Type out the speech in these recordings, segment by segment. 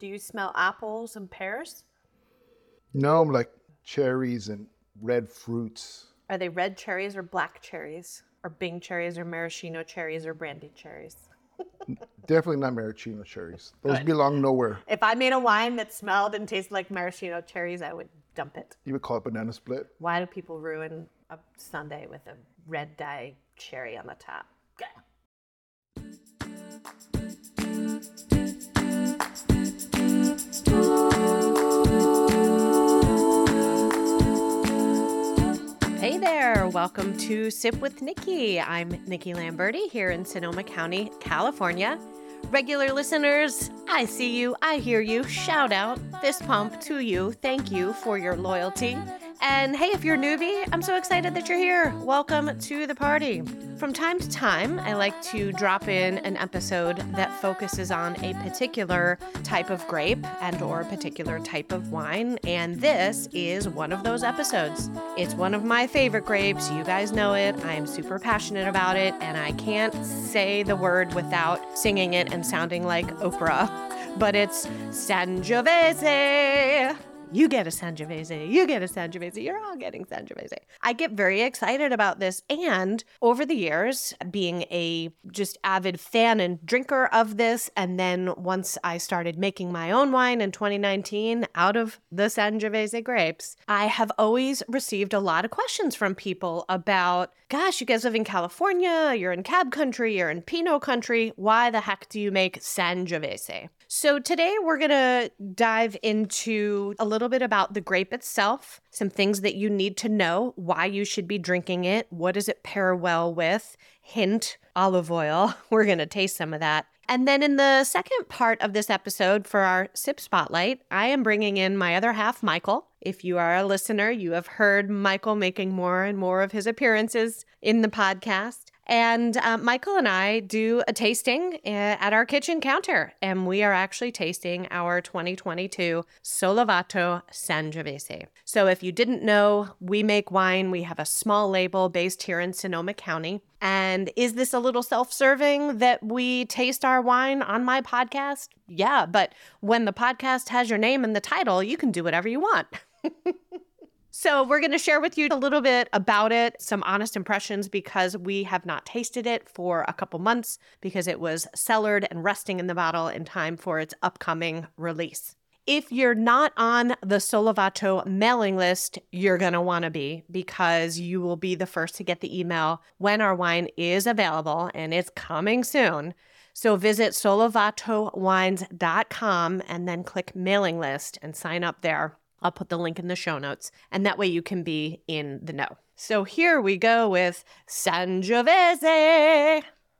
Do you smell apples and pears? No, like cherries and red fruits. Are they red cherries or black cherries? Or Bing cherries or maraschino cherries or brandy cherries? Definitely not maraschino cherries. Those Good. belong nowhere. If I made a wine that smelled and tasted like maraschino cherries, I would dump it. You would call it banana split. Why do people ruin a sundae with a red dye cherry on the top? Hey there, welcome to Sip with Nikki. I'm Nikki Lamberti here in Sonoma County, California. Regular listeners, I see you, I hear you, shout out, fist pump to you, thank you for your loyalty. And hey, if you're a newbie, I'm so excited that you're here. Welcome to the party. From time to time, I like to drop in an episode that focuses on a particular type of grape and or a particular type of wine, and this is one of those episodes. It's one of my favorite grapes. You guys know it. I am super passionate about it, and I can't say the word without singing it and sounding like Oprah, but it's Sangiovese. You get a Sangiovese, you get a Sangiovese, you're all getting Sangiovese. I get very excited about this, and over the years, being a just avid fan and drinker of this, and then once I started making my own wine in 2019 out of the Sangiovese grapes, I have always received a lot of questions from people about, gosh, you guys live in California, you're in Cab country, you're in Pinot country, why the heck do you make Sangiovese? So today we're going to dive into a little bit about the grape itself, some things that you need to know, why you should be drinking it, what does it pair well with, hint, olive oil. We're going to taste some of that. And then in the second part of this episode for our Sip Spotlight, I am bringing in my other half, Michael. If you are a listener, you have heard Michael making more and more of his appearances in the podcast. And Michael and I do a tasting at our kitchen counter, and we are actually tasting our 2022 Sollevato Sangiovese. So if you didn't know, we make wine. We have a small label based here in Sonoma County. And is this a little self-serving that we taste our wine on my podcast? Yeah, but when the podcast has your name in the title, you can do whatever you want. So we're going to share with you a little bit about it, some honest impressions, because we have not tasted it for a couple months because it was cellared and resting in the bottle in time for its upcoming release. If you're not on the Sollevato mailing list, you're going to want to be, because you will be the first to get the email when our wine is available, and it's coming soon. So visit sollevatowines.com and then click mailing list and sign up there. I'll put the link in the show notes, and that way you can be in the know. So here we go with Sangiovese.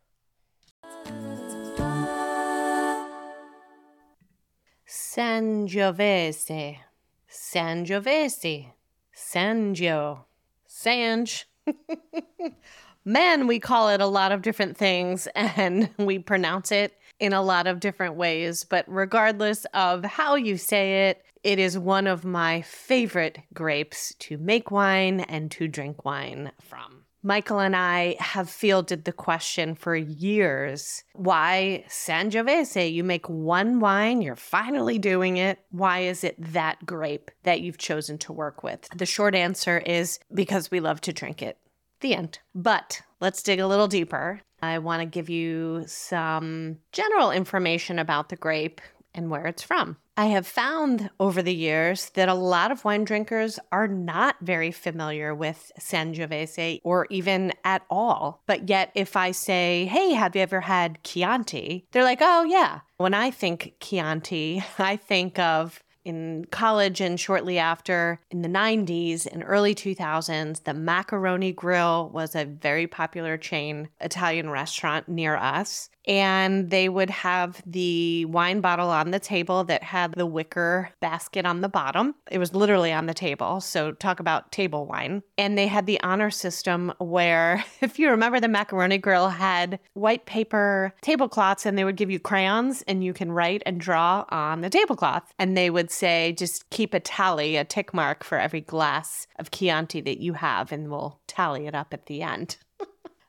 Sangiovese. Sangiovese. Sangio. Sange. Man, we call it a lot of different things, and we pronounce it in a lot of different ways. But regardless of how you say it, it is one of my favorite grapes to make wine and to drink wine from. Michael and I have fielded the question for years. Why Sangiovese? You make one wine, you're finally doing it. Why is it that grape that you've chosen to work with? The short answer is because we love to drink it. The end. But let's dig a little deeper. I want to give you some general information about the grape and where it's from. I have found over the years that a lot of wine drinkers are not very familiar with Sangiovese or even at all. But yet if I say, hey, have you ever had Chianti? They're like, oh yeah. When I think Chianti, I think of in college and shortly after, in the 90s and early 2000s, the Macaroni Grill was a very popular chain Italian restaurant near us. And they would have the wine bottle on the table that had the wicker basket on the bottom. It was literally on the table. So talk about table wine. And they had the honor system where, if you remember, the Macaroni Grill had white paper tablecloths, and they would give you crayons and you can write and draw on the tablecloth. And they would say, just keep a tally, a tick mark for every glass of Chianti that you have, and we'll tally it up at the end.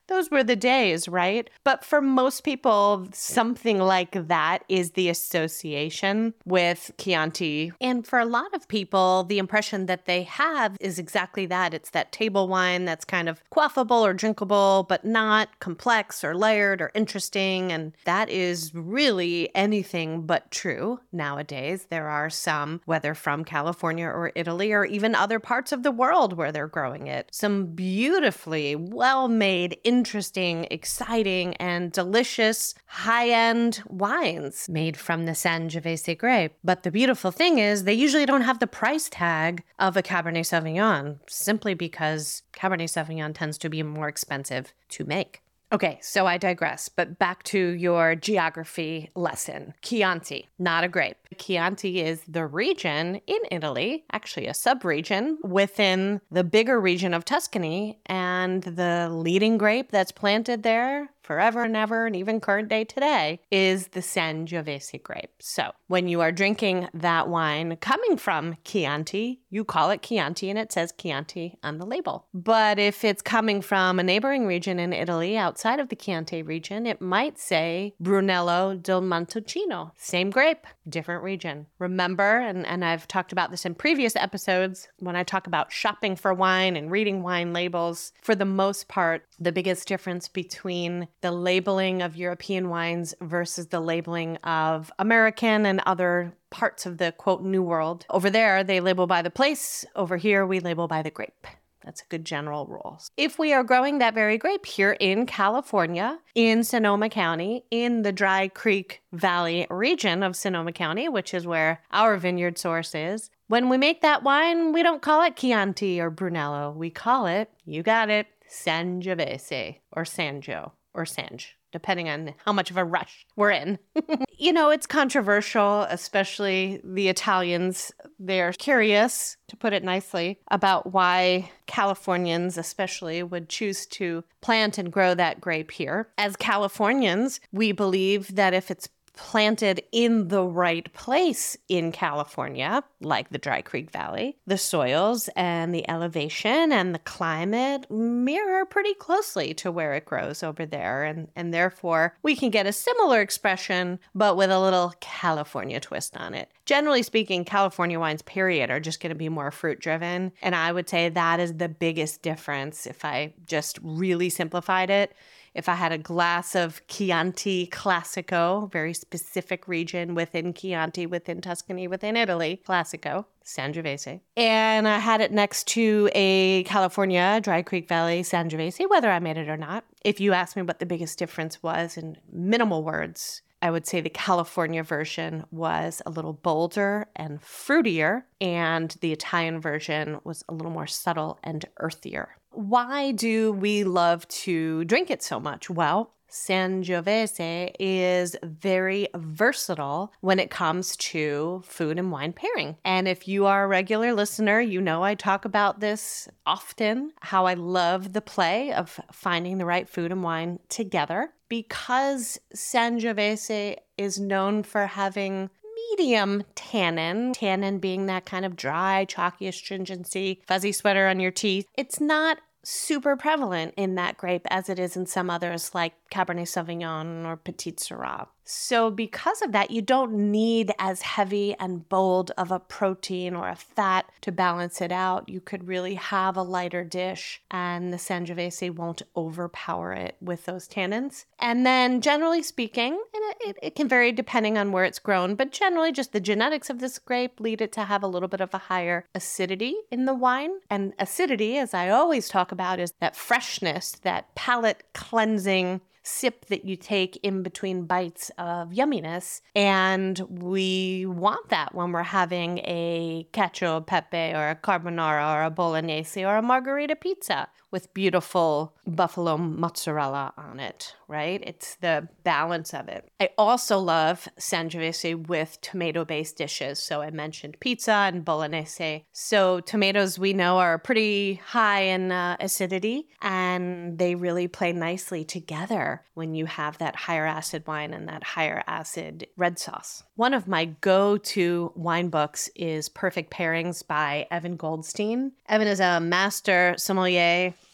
those were the days, right? But for most people, something like that is the association with Chianti. And for a lot of people, the impression that they have is exactly that. It's that table wine that's kind of quaffable or drinkable, but not complex or layered or interesting. And that is really anything but true nowadays. There are some, whether from California or Italy or even other parts of the world where they're growing it, some beautifully well-made, interesting, exciting, and delicious high-end wines made from the Sangiovese grape. But the beautiful thing is they usually don't have the price tag of a Cabernet Sauvignon, simply because Cabernet Sauvignon tends to be more expensive to make. Okay, so I digress, but back to your geography lesson. Chianti, not a grape. Chianti is the region in Italy, actually a sub-region within the bigger region of Tuscany, and the leading grape that's planted there forever and ever, and even current day today, is the Sangiovese grape. So when you are drinking that wine coming from Chianti, you call it Chianti and it says Chianti on the label. But if it's coming from a neighboring region in Italy outside of the Chianti region, it might say Brunello del Montalcino. Same grape, different region. Remember, and I've talked about this in previous episodes, when I talk about shopping for wine and reading wine labels, for the most part, the biggest difference between the labeling of European wines versus the labeling of American and other parts of the, quote, New World. Over there, they label by the place. Over here, we label by the grape. That's a good general rule. If we are growing that very grape here in California, in Sonoma County, in the Dry Creek Valley region of Sonoma County, which is where our vineyard source is, when we make that wine, we don't call it Chianti or Brunello. We call it, you got it, Sangiovese or Sangio or Sange, depending on how much of a rush we're in. You know, it's controversial, especially the Italians. They're curious, to put it nicely, about why Californians especially would choose to plant and grow that grape here. As Californians, we believe that if it's planted in the right place in California, like the Dry Creek Valley, the soils and the elevation and the climate mirror pretty closely to where it grows over there. And therefore, we can get a similar expression, but with a little California twist on it. Generally speaking, California wines, period, are just going to be more fruit driven. And I would say that is the biggest difference if I just really simplified it. If I had a glass of Chianti Classico, very specific region within Chianti, within Tuscany, within Italy, Classico, Sangiovese, and I had it next to a California Dry Creek Valley Sangiovese, whether I made it or not, if you asked me what the biggest difference was in minimal words, I would say the California version was a little bolder and fruitier, and the Italian version was a little more subtle and earthier. Why do we love to drink it so much? Well, Sangiovese is very versatile when it comes to food and wine pairing. And if you are a regular listener, you know I talk about this often, how I love the play of finding the right food and wine together. Because Sangiovese is known for having medium tannin being that kind of dry, chalky astringency, fuzzy sweater on your teeth. It's not super prevalent in that grape as it is in some others like Cabernet Sauvignon or Petit Syrah. So because of that, you don't need as heavy and bold of a protein or a fat to balance it out. You could really have a lighter dish and the Sangiovese won't overpower it with those tannins. And then generally speaking, and it can vary depending on where it's grown, but generally just the genetics of this grape lead it to have a little bit of a higher acidity in the wine. And acidity, as I always talk about, is that freshness, that palate cleansing sip that you take in between bites of yumminess. And we want that when we're having a cacio e pepe or a carbonara or a bolognese or a margherita pizza with beautiful buffalo mozzarella on it, right? It's the balance of it. I also love Sangiovese with tomato-based dishes. So I mentioned pizza and bolognese. So tomatoes we know are pretty high in acidity, and they really play nicely together when you have that higher acid wine and that higher acid red sauce. One of my go-to wine books is Perfect Pairings by Evan Goldstein. Evan is a master sommelier,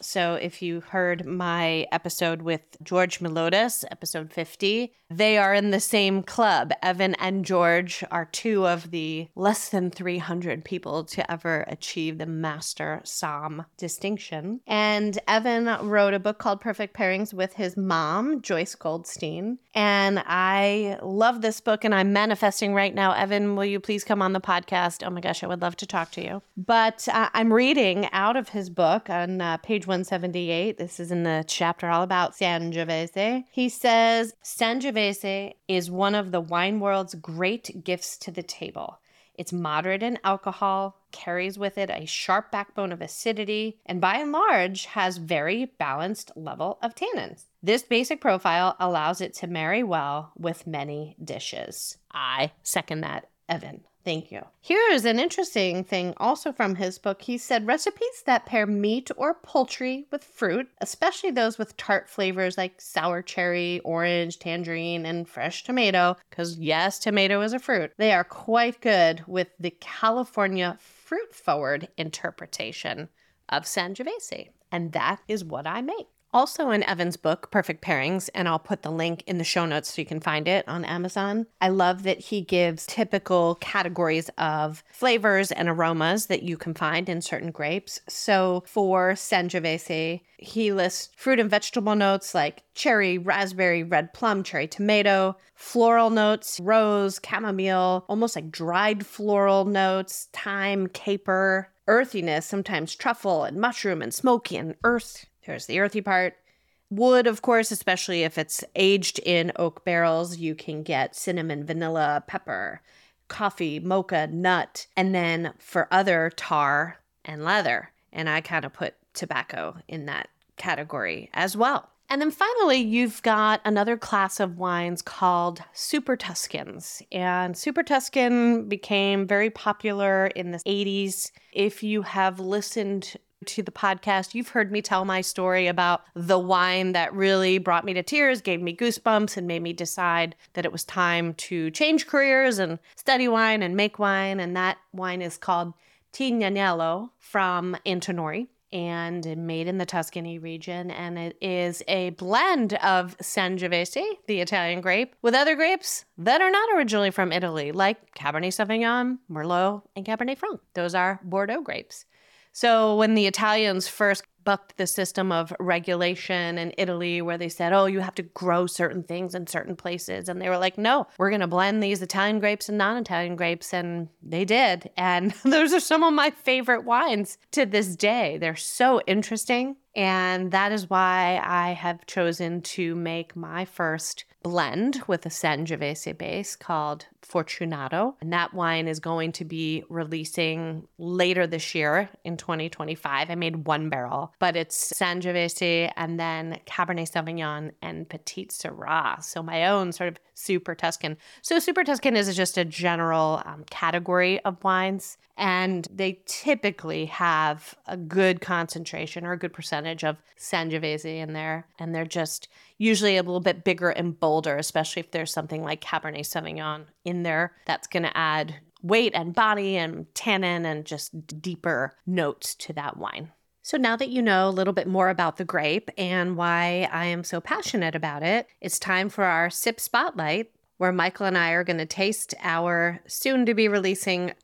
So if you heard my episode with George Melodes, episode 50, they are in the same club. Evan and George are two of the less than 300 people to ever achieve the Master Som distinction. And Evan wrote a book called Perfect Pairings with his mom, Joyce Goldstein. And I love this book, and I'm manifesting right now. Evan, will you please come on the podcast? Oh my gosh, I would love to talk to you. But I'm reading out of his book on page 178. This is in the chapter all about Sangiovese. He says, Sangiovese is one of the wine world's great gifts to the table. It's moderate in alcohol, carries with it a sharp backbone of acidity, and by and large has very balanced level of tannins. This basic profile allows it to marry well with many dishes. I second that, Evan. Thank you. Here is an interesting thing also from his book. He said recipes that pair meat or poultry with fruit, especially those with tart flavors like sour cherry, orange, tangerine, and fresh tomato, because yes, tomato is a fruit, they are quite good with the California fruit-forward interpretation of Sangiovese. And that is what I make. Also in Evan's book, Perfect Pairings, and I'll put the link in the show notes so you can find it on Amazon. I love that he gives typical categories of flavors and aromas that you can find in certain grapes. So for Sangiovese, he lists fruit and vegetable notes like cherry, raspberry, red plum, cherry tomato, floral notes, rose, chamomile, almost like dried floral notes, thyme, caper, earthiness, sometimes truffle and mushroom and smoky and earth. There's the earthy part. Wood, of course, especially if it's aged in oak barrels, you can get cinnamon, vanilla, pepper, coffee, mocha, nut, and then for other, tar and leather. And I kind of put tobacco in that category as well. And then finally, you've got another class of wines called Super Tuscans. And Super Tuscan became very popular in the 80s. If you have listened to the podcast, you've heard me tell my story about the wine that really brought me to tears, gave me goosebumps, and made me decide that it was time to change careers and study wine and make wine. And that wine is called Tignanello from Antinori and made in the Tuscany region. And it is a blend of Sangiovese, the Italian grape, with other grapes that are not originally from Italy, like Cabernet Sauvignon, Merlot, and Cabernet Franc. Those are Bordeaux grapes. So when the Italians first bucked the system of regulation in Italy where they said, oh, you have to grow certain things in certain places. And they were like, no, we're going to blend these Italian grapes and non-Italian grapes. And they did. And those are some of my favorite wines to this day. They're so interesting. And that is why I have chosen to make my first blend with a Sangiovese base called Fortunato. And that wine is going to be releasing later this year in 2025. I made one barrel, but it's Sangiovese and then Cabernet Sauvignon and Petit Syrah. So my own sort of Super Tuscan. So Super Tuscan is just a general category of wines. And they typically have a good concentration or a good percentage of Sangiovese in there. And they're just usually a little bit bigger and bolder, especially if there's something like Cabernet Sauvignon in there. That's going to add weight and body and tannin and just deeper notes to that wine. So now that you know a little bit more about the grape and why I am so passionate about it, it's time for our Sip Spotlight, where Michael and I are going to taste our soon-to-be-releasing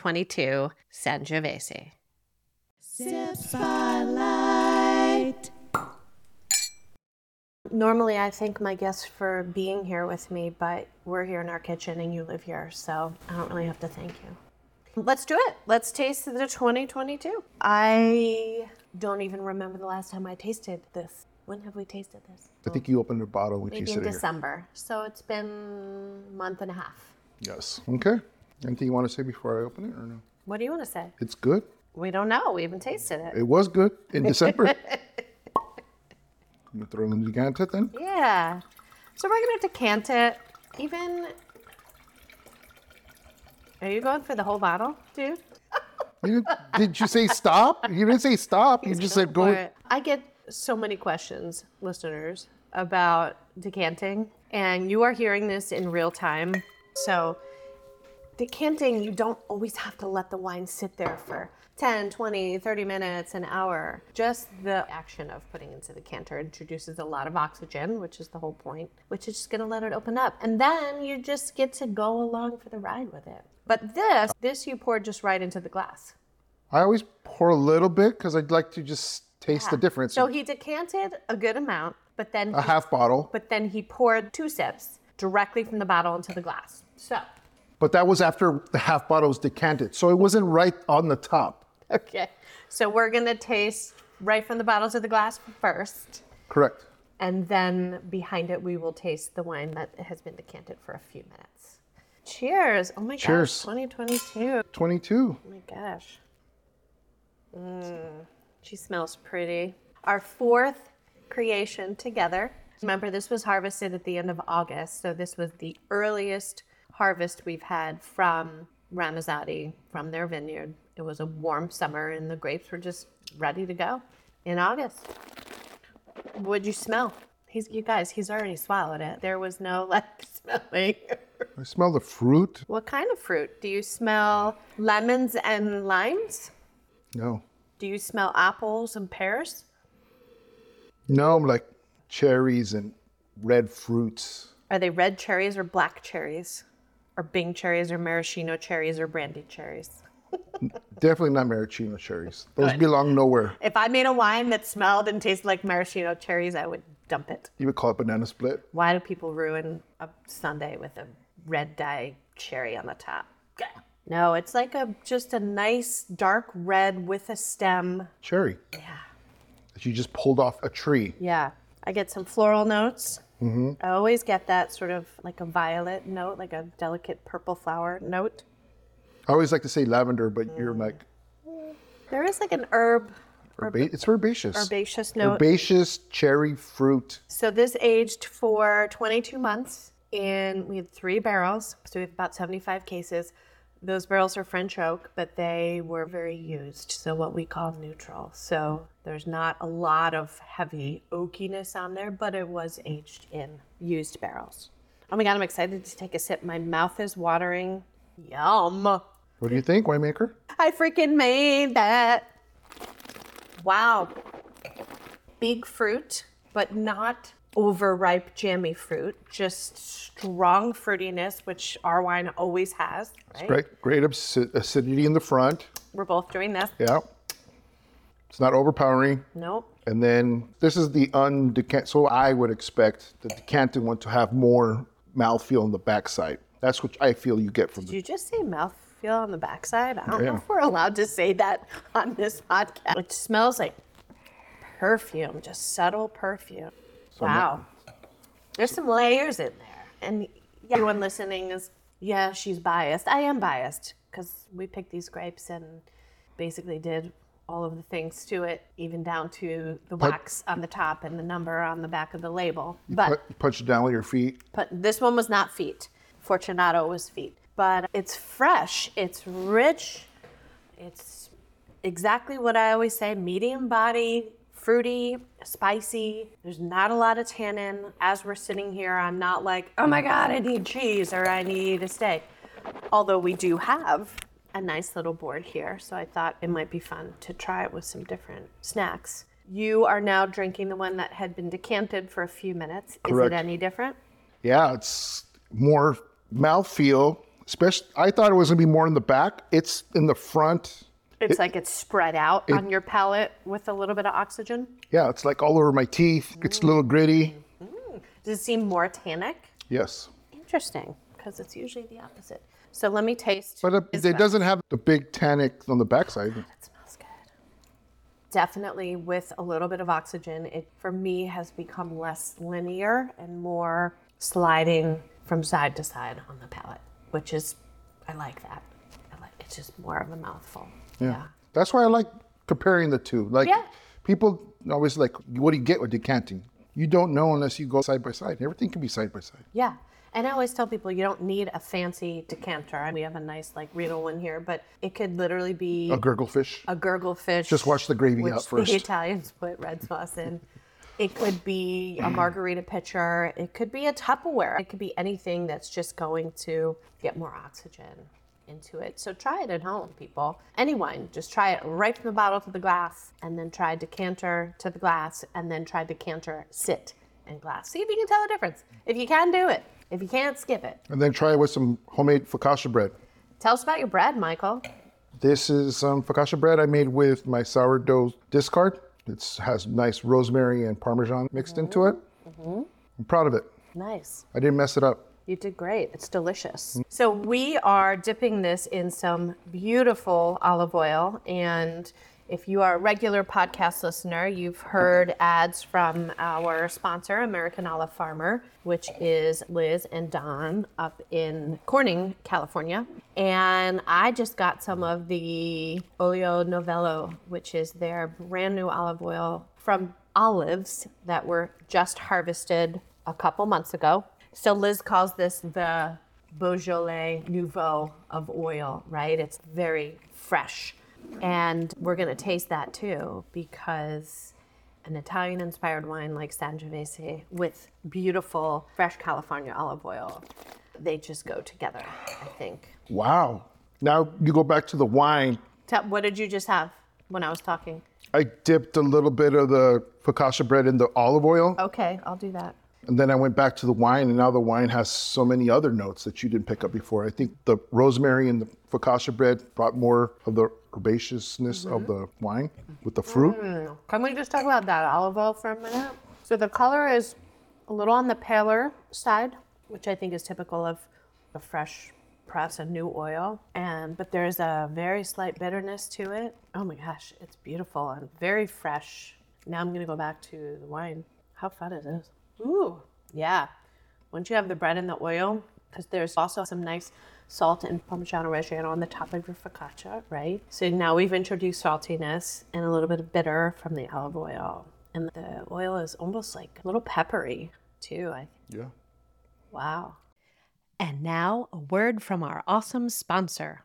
2022 Sangiovese. Sip Spotlight. Normally, I thank my guests for being here with me, but we're here in our kitchen and you live here, so I don't really have to thank you. Let's do it. Let's taste the 2022. I don't even remember the last time I tasted this. When have we tasted this? I think you opened the bottle when you Maybe said in it December. So it's been a month and a half. Yes. Okay. Anything you want to say before I open it or no? What do you want to say? It's good. We don't know. We haven't tasted it. It was good in December. I'm going to throw it in the decanter then. Yeah. So we're going to decant it. Are you going for the whole bottle, dude? Did you say stop? You didn't say stop. You just said go. I get so many questions, listeners, about decanting, and you are hearing this in real time. So decanting, you don't always have to let the wine sit there for 10, 20, 30 minutes, an hour. Just the action of putting into the decanter introduces a lot of oxygen, which is the whole point, which is just going to let it open up. And then you just get to go along for the ride with it. But this you pour just right into the glass. I always pour a little bit because I'd like to just taste the difference. So he decanted a good amount, but then A half bottle. But then he poured 2 sips directly from the bottle into the glass. But that was after the half bottle was decanted. So it wasn't right on the top. Okay. So we're going to taste right from the bottle to the glass first. Correct. And then behind it, we will taste the wine that has been decanted for a few minutes. Cheers. Oh my Cheers. gosh. 2022. 22. Oh my gosh. She smells pretty. Our 4th creation together. Remember, this was harvested at the end of August. So this was the earliest harvest we've had from Ramazzotti, from their vineyard. It was a warm summer and the grapes were just ready to go in August. What'd you smell? You guys, he's already swallowed it. There was no smelling. I smell the fruit. What kind of fruit? Do you smell lemons and limes? No. Do you smell apples and pears? No, like cherries and red fruits. Are they red cherries or black cherries? Or Bing cherries or maraschino cherries or brandy cherries? Definitely not maraschino cherries. Those belong nowhere. If I made a wine that smelled and tasted like maraschino cherries, I would dump it. You would call it banana split. Why do people ruin a sundae with a red dye cherry on the top? No, it's like just a nice dark red with a stem. Cherry. Yeah. That you just pulled off a tree. Yeah. I get some floral notes. Mm-hmm. I always get that sort of like a violet note, like a delicate purple flower note. I always like to say lavender, but you're like... There is like an It's herbaceous. herbaceous note. Herbaceous cherry fruit. So this aged for 22 months, and we had 3 barrels, so we have about 75 cases. Those barrels are French oak, but they were very used, so what we call neutral. So there's not a lot of heavy oakiness on there, but it was aged in used barrels. Oh my God, I'm excited to take a sip. My mouth is watering. Yum. What do you think, winemaker? I freaking made that. Wow. Big fruit, but not overripe jammy fruit, just strong fruitiness, which our wine always has. Right? Great acidity in the front. We're both doing this. Yeah. It's not overpowering. Nope. And then this is the undecanted. So I would expect the decanted one to have more mouthfeel on the backside. That's what I feel you get from Did you just say mouthfeel on the backside? I don't know Yeah. if we're allowed to say that on this podcast. It smells like perfume, just subtle perfume. Wow. There's some layers in there. And everyone listening is, yeah, she's biased. I am biased because we picked these grapes and basically did all of the things to it, even down to the wax on the top and the number on the back of the label. But punch it down with your feet. this one was not feet. Fortunato was feet. But it's fresh, it's rich, it's exactly what I always say, medium body, fruity, spicy. There's not a lot of tannin. As we're sitting here, I'm not like, oh my God, I need cheese or I need a steak. Although we do have a nice little board here, so I thought it might be fun to try it with some different snacks. You are now drinking the one that had been decanted for a few minutes. Correct. Is it any different? Yeah, it's more mouthfeel. Especially, I thought it was gonna be more in the back. It's in the front. It's like it's spread out on your palate with a little bit of oxygen. Yeah, it's like all over my teeth. It's a little gritty. Does it seem more tannic? Yes. Interesting, because it's usually the opposite. So let me taste. But it doesn't have the big tannic on the backside. It smells good. Definitely with a little bit of oxygen, it for me has become less linear and more sliding from side to side on the palate, which is, I like that. It's just more of a mouthful. Yeah. That's why I like comparing the two. Like people always like, what do you get with decanting? You don't know unless you go side by side. Everything can be side by side. Yeah. And I always tell people you don't need a fancy decanter. We have a nice like Riedel one here, but it could literally be A gurglefish. a gurglefish. Just wash the gravy which out first. The Italians put red sauce in. It could be a margarita pitcher. It could be a Tupperware. It could be anything that's just going to get more oxygen. into it. So try it at home, people. Any wine, just try it right from the bottle to the glass, and then try decanter to the glass, and then try decanter, sit, and glass. See if you can tell the difference. If you can, do it. If you can't, skip it. And then try it with some homemade focaccia bread. Tell us about your bread, Michael. This is some focaccia bread I made with my sourdough discard. It has nice rosemary and Parmesan mixed into it. I'm proud of it. Nice. I didn't mess it up. You did great. It's delicious. So we are dipping this in some beautiful olive oil. And if you are a regular podcast listener, you've heard ads from our sponsor, American Olive Farmer, which is Liz and Don up in Corning, California. And I just got some of the Olio Novello, which is their brand new olive oil from olives that were just harvested a couple months ago. So Liz calls this the Beaujolais Nouveau of oil, right? It's very fresh. And we're going to taste that too, because an Italian-inspired wine like Sangiovese with beautiful fresh California olive oil, they just go together, I think. Wow. Now you go back to the wine. What did you just have when I was talking? I dipped a little bit of the focaccia bread in the olive oil. Okay, I'll do that. And then I went back to the wine, and now the wine has so many other notes that you didn't pick up before. I think the rosemary and the focaccia bread brought more of the herbaceousness of the wine with the fruit. Can we just talk about that olive oil for a minute? So the color is a little on the paler side, which I think is typical of a fresh press and new oil. But there's a very slight bitterness to it. Oh my gosh, it's beautiful and very fresh. Now I'm gonna go back to the wine. How fun is this? Ooh, yeah. Once you have the bread and the oil, because there's also some nice salt and Parmigiano Reggiano on the top of your focaccia, right? So now we've introduced saltiness and a little bit of bitter from the olive oil. And the oil is almost like a little peppery too. Yeah. Wow. And now a word from our awesome sponsor.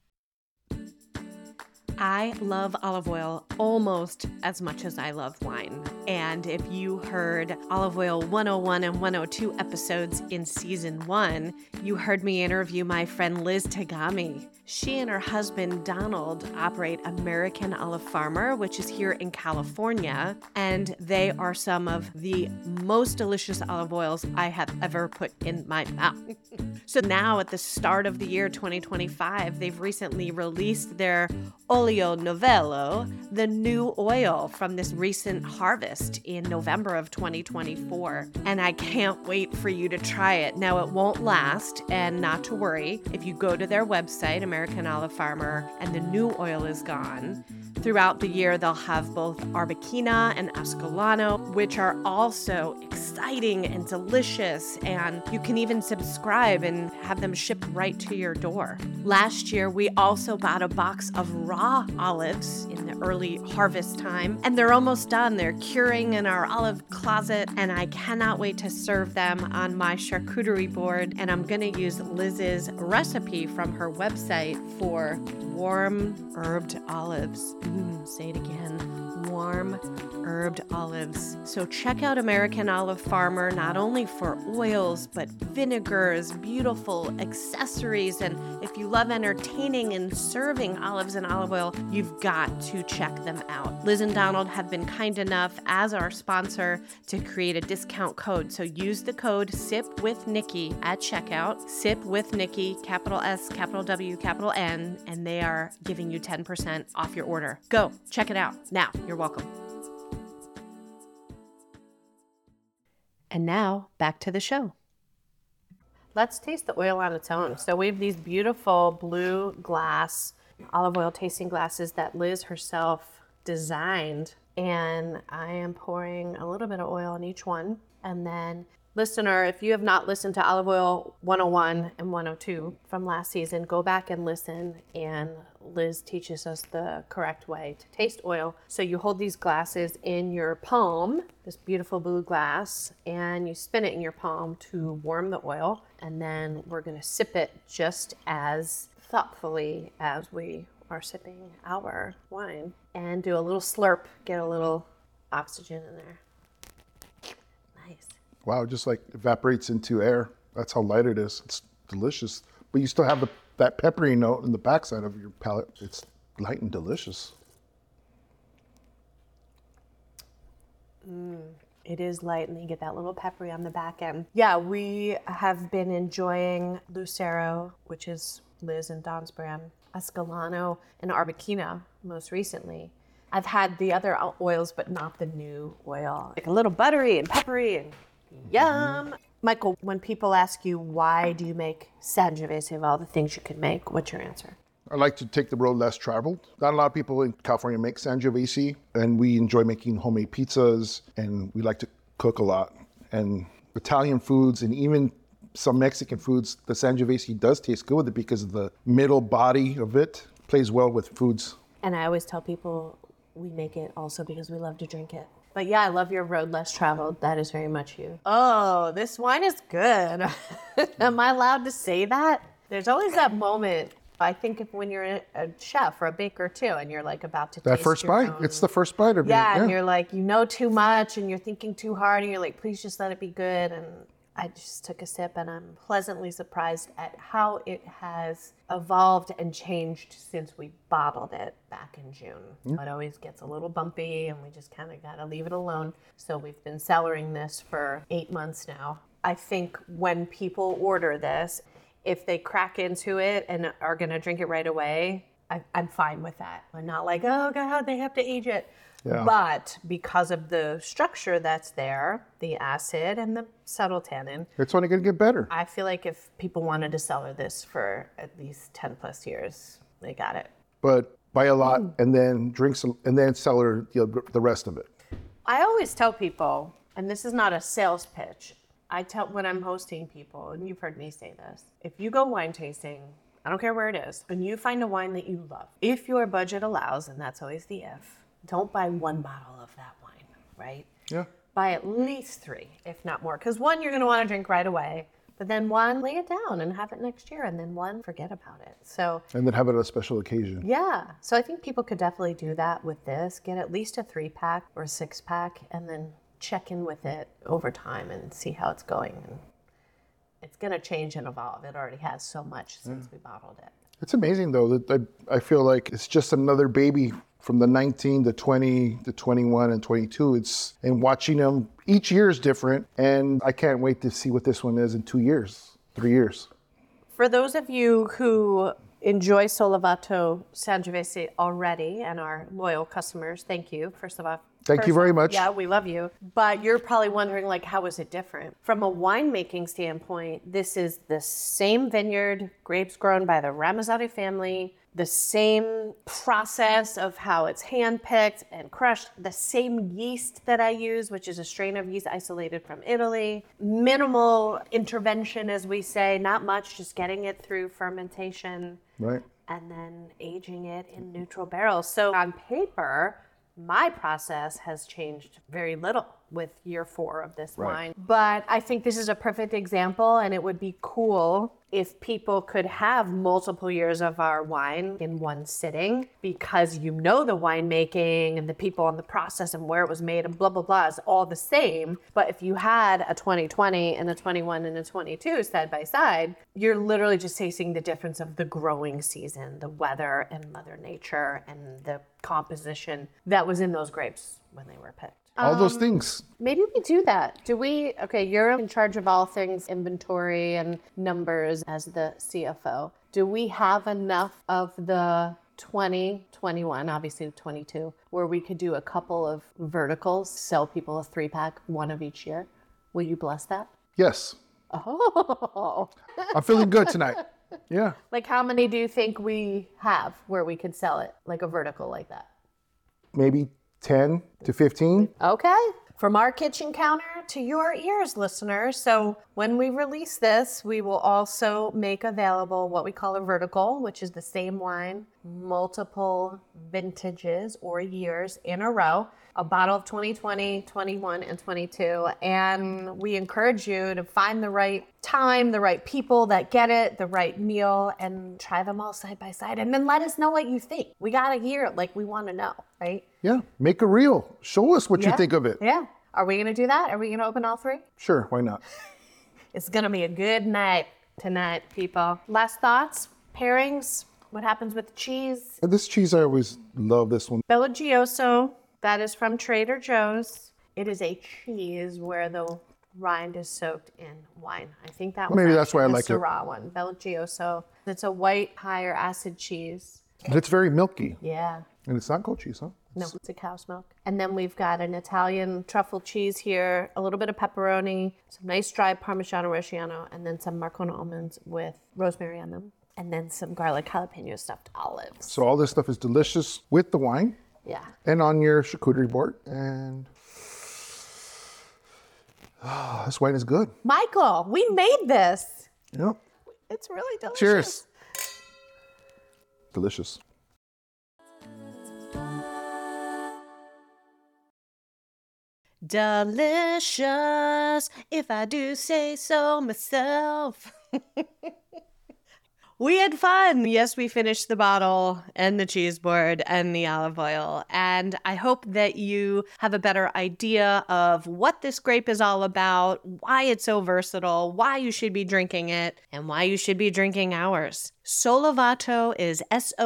I love olive oil almost as much as I love wine. And if you heard Olive Oil 101 and 102 episodes in season 1, you heard me interview my friend Liz Tagami. She and her husband Donald operate American Olive Farmer, which is here in California, and they are some of the most delicious olive oils I have ever put in my mouth. So now at the start of the year 2025, they've recently released their Olio Novello, the new oil from this recent harvest in November of 2024. And I can't wait for you to try it. Now, it won't last, and not to worry. If you go to their website, American Olive Farmer, and the new oil is gone, throughout the year, they'll have both Arbequina and Ascolano, which are also exciting and delicious, and you can even subscribe and have them shipped right to your door. Last year, we also bought a box of raw olives in the early harvest time, and they're almost done. They're curing in our olive closet, and I cannot wait to serve them on my charcuterie board, and I'm going to use Liz's recipe from her website for warm herbed olives. Say it again, warm herbed olives. So check out American Olive Farmer, not only for oils, but vinegars, beautiful accessories. And if you love entertaining and serving olives and olive oil, you've got to check them out. Liz and Donald have been kind enough as our sponsor to create a discount code. So use the code SIPWithNikki at checkout, SIPWithNikki, capital S, capital W, capital N, and they are giving you 10% off your order. Go, check it out. Now, you're welcome. And now, back to the show. Let's taste the oil on its own. So we have these beautiful blue glass olive oil tasting glasses that Liz herself designed. And I am pouring a little bit of oil in each one. And then, listener, if you have not listened to Olive Oil 101 and 102 from last season, go back and listen. And Liz teaches us the correct way to taste oil. So you hold these glasses in your palm, this beautiful blue glass, and you spin it in your palm to warm the oil. And then we're going to sip it just as thoughtfully as we are sipping our wine, and do a little slurp, get a little oxygen in there. Nice. Wow, it just like evaporates into air. That's how light it is. It's delicious. But you still have the that peppery note in the backside of your palate. It's light and delicious. It is light, and you get that little peppery on the back end. Yeah, we have been enjoying Lucero, which is Liz and Don's brand, Escalano, and Arbequina most recently. I've had the other oils, but not the new oil. Like a little buttery and peppery and yum. Michael, when people ask you, why do you make Sangiovese of all the things you could make, what's your answer? I like to take the road less traveled. Not a lot of people in California make Sangiovese, and we enjoy making homemade pizzas, and we like to cook a lot. And Italian foods and even some Mexican foods, the Sangiovese does taste good with it because of the middle body of it plays well with foods. And I always tell people we make it also because we love to drink it. But yeah, I love your road less traveled. That is very much you. Oh, this wine is good. Am I allowed to say that? There's always that moment. I think if when you're a chef or a baker too, and you're like about to that taste first your bite, own- it's the first bite of it. Yeah, and you're like, you know too much, and you're thinking too hard, and you're like, please just let it be good. And I just took a sip, and I'm pleasantly surprised at how it has evolved and changed since we bottled it back in June. It always gets a little bumpy, and we just kind of got to leave it alone. So we've been cellaring this for 8 months now. I think when people order this, if they crack into it and are going to drink it right away, I'm fine with that. I'm not like, oh God, they have to age it. Yeah. But because of the structure that's there, the acid and the subtle tannin, it's only going to get better. I feel like if people wanted to cellar this for at least 10 plus years, they got it. But buy a lot and then drink some, and then cellar the rest of it. I always tell people, and this is not a sales pitch, I tell when I'm hosting people, and you've heard me say this, if you go wine tasting, I don't care where it is, and you find a wine that you love, if your budget allows, and that's always the if, don't buy one bottle of that wine, right? Yeah. Buy at least 3, if not more. Because one, you're going to want to drink right away, but then one, lay it down and have it next year, and then one, forget about it. So, And then have it on a special occasion. yeah. So I think people could definitely do that with this. Get at least a 3-pack or a 6-pack, and then check in with it over time and see how it's going. And it's going to change and evolve. It already has so much since we bottled it. It's amazing though that I feel like it's just another baby from the 19, the 20, the 21, and 22. And watching them, each year is different, and I can't wait to see what this one is in 2 years, 3 years. For those of you who enjoy Solavato Sangiovese already and are loyal customers, thank you, first of all. Thank you very much. Yeah, we love you. But you're probably wondering, like, how is it different? From a winemaking standpoint, this is the same vineyard, grapes grown by the Ramazzotti family, the same process of how it's handpicked and crushed, the same yeast that I use, which is a strain of yeast isolated from Italy. Minimal intervention, as we say, not much, just getting it through fermentation. Right. And then aging it in neutral barrels. So on paper, my process has changed very little with year 4 of this wine. But I think this is a perfect example, and it would be cool if people could have multiple years of our wine in one sitting, because you know the winemaking and the people and the process and where it was made and blah, blah, blah is all the same. But if you had a 2020 and a 21 and a 22 side by side, you're literally just tasting the difference of the growing season, the weather and Mother Nature and the composition that was in those grapes when they were picked. All those things. Maybe we do that. Do we? Okay, you're in charge of all things inventory and numbers as the CFO. Do we have enough of the 2021, obviously 22, where we could do a couple of verticals, sell people a 3-pack, one of each year? Will you bless that? Yes. Oh. I'm feeling good tonight. Yeah. Like, how many do you think we have where we could sell it, like a vertical like that? Maybe 10 to 15. Okay. From our kitchen counter to your ears, listeners. So when we release this, we will also make available what we call a vertical, which is the same wine, multiple vintages or years in a row, a bottle of 2020, 21, and 22. And we encourage you to find the right time, the right people that get it, the right meal, and try them all side by side. And then let us know what you think. We got to hear it, like we want to know, right? Yeah. Make a reel. Show us what you think of it. Yeah. Are we going to do that? Are we going to open all 3? Sure. Why not? It's going to be a good night tonight, people. Last thoughts? Pairings, what happens with the cheese? And this cheese, I always love this one. Bellagioso, that is from Trader Joe's. It is a cheese where the rind is soaked in wine. I think that was Maybe that's why I like it. the Syrah one, Bellagioso. It's a white, higher acid cheese. But it's very milky. Yeah. And it's not goat cheese, huh? No, it's a cow's milk. And then we've got an Italian truffle cheese here, a little bit of pepperoni, some nice dry Parmigiano Reggiano, and then some Marcona almonds with rosemary on them. And then some garlic jalapeno stuffed olives. So all this stuff is delicious with the wine. Yeah. And on your charcuterie board. And this wine is good. Michael, we made this. Yep. It's really delicious. Cheers. Delicious. Delicious, if I do say so myself. We had fun. Yes, we finished the bottle and the cheese board and the olive oil. And I hope that you have a better idea of what this grape is all about, why it's so versatile, why you should be drinking it, and why you should be drinking ours. Sollevato is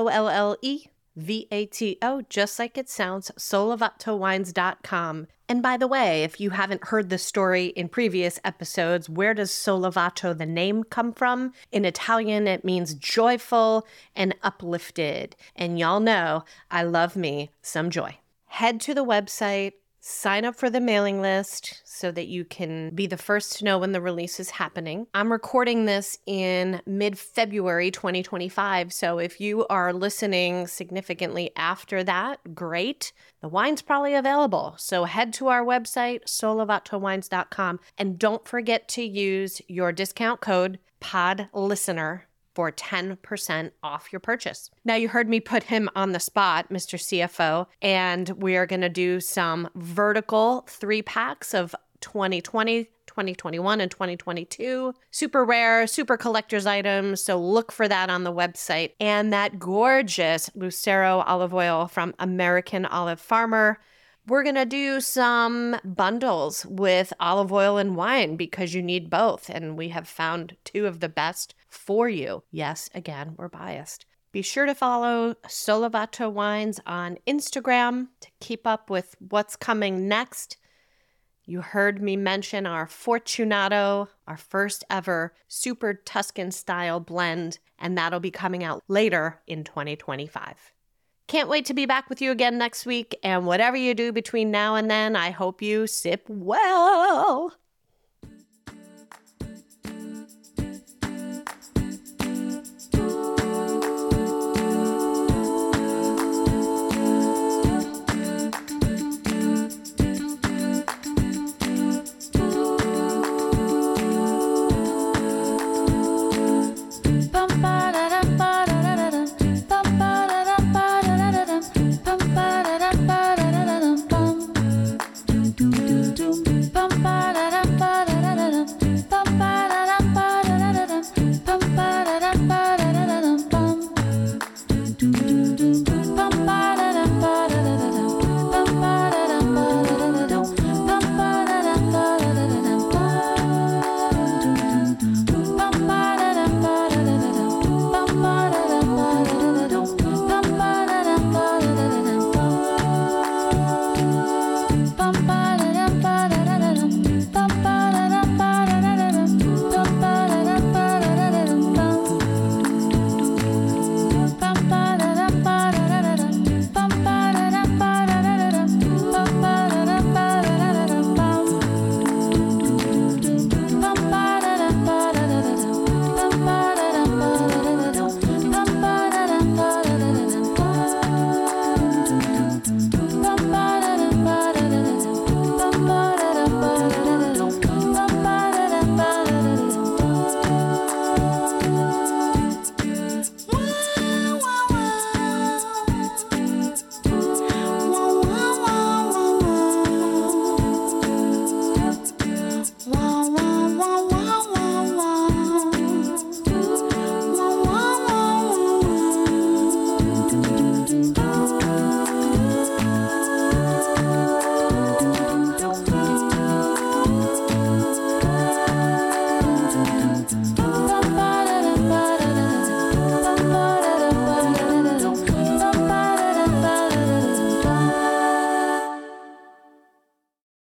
SOLLEVATO, just like it sounds, sollevatowines.com. And by the way, if you haven't heard the story in previous episodes, where does Sollevato, the name, come from? In Italian, it means joyful and uplifted. And y'all know I love me some joy. Head to the website, sign up for the mailing list so that you can be the first to know when the release is happening. I'm recording this in mid-February 2025, so if you are listening significantly after that, great. The wine's probably available, so head to our website, sollevatowines.com, and don't forget to use your discount code PODLISTENER for 10% off your purchase. Now, you heard me put him on the spot, Mr. CFO, and we are going to do some vertical 3-packs of 2020, 2021, and 2022. Super rare, super collector's items, so look for that on the website. And that gorgeous Lucero olive oil from American Olive Farmer. We're going to do some bundles with olive oil and wine because you need both, and we have found 2 of the best for you. Yes, again, we're biased. Be sure to follow Sollevato Wines on Instagram to keep up with what's coming next. You heard me mention our Fortunato, our first ever super Tuscan style blend, and that'll be coming out later in 2025. Can't wait to be back with you again next week, and whatever you do between now and then, I hope you sip well.